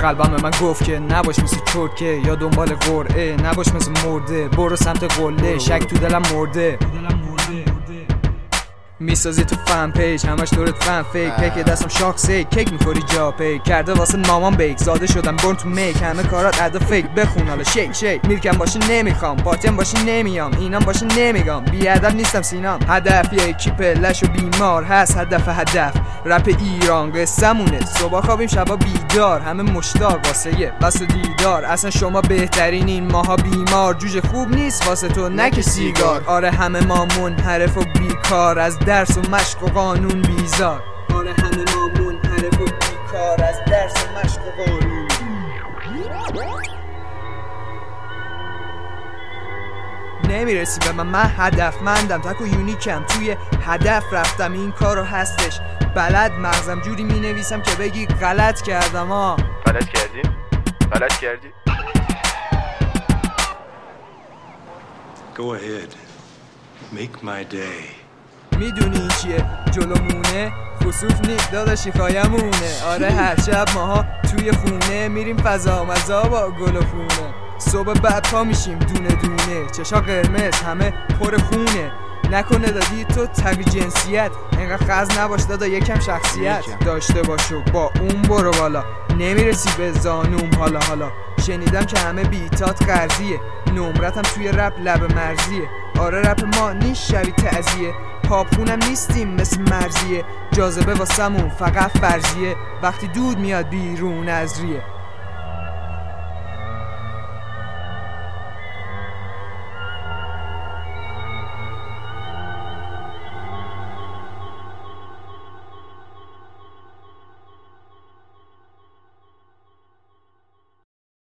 قلبم به من گفت که نباش مثل چرکه یا دنبال قرعه، نباش مثل مرده برو سمت قله، شک تو دلم مرده. میسازی تو فن پیج همش دورت فن فیک، پیک دستم شاکسی کیک میخوری جا پیک کرده واسه مامان بیک، زاده شدم برن تو میک، همه کارات ادا فیک بخون حالا شیک شیک. میرکم باشه نمیخوام، پارتیم باشه نمیام، اینام باشه نمیگم، بیادب نیستم سینام. هدف یکی پلش و بیمار هست، هدف رپ ایران قصمونه، صبح خوابیم شبا بیدار، همه مشتاق واسه واسه دیدار. اصلا شما بهترین این ماها بیمار، جوجه خوب نیست واسه تو نک سیگار. آره همه ما منحرف و بیکار، از درس و مشق و قانون بیزار. آره همه ما منحرف و بیکار، از درس و مشق و قانون. نمیرسی به من هدفمندم، تک و یونیکم، توی هدف رفتم، این کارو هستش بلد مغزم، جوری می نویسم که بگی غلط کردم. غلط کردی؟ Go ahead, make my day. میدونی این چیه جلومونه؟ خسوف نیست داداشی خایمونه. آره هر شب ماها توی خونه میریم فضا مزا با گل و خونه، صبح بعد پا میشیم دونه دونه، چشا قرمز همه پر خونه. نکنه دادی تو تغییر جنسیت، اینقدر خز نباش دادا یکم شخصیت داشته باشو، با اون برو بالا، نمیرسی به زانوم. حالا شنیدم که همه بیتات قرضیه، نمرتم توی رپ لب مرزیه. آره رپ ما نیست شبیه تعزیه، پاپ خونم نیستیم مثل مرزیه، جاذبه واسمون فقط فرضیه، وقتی دود میاد بیرون از ریه.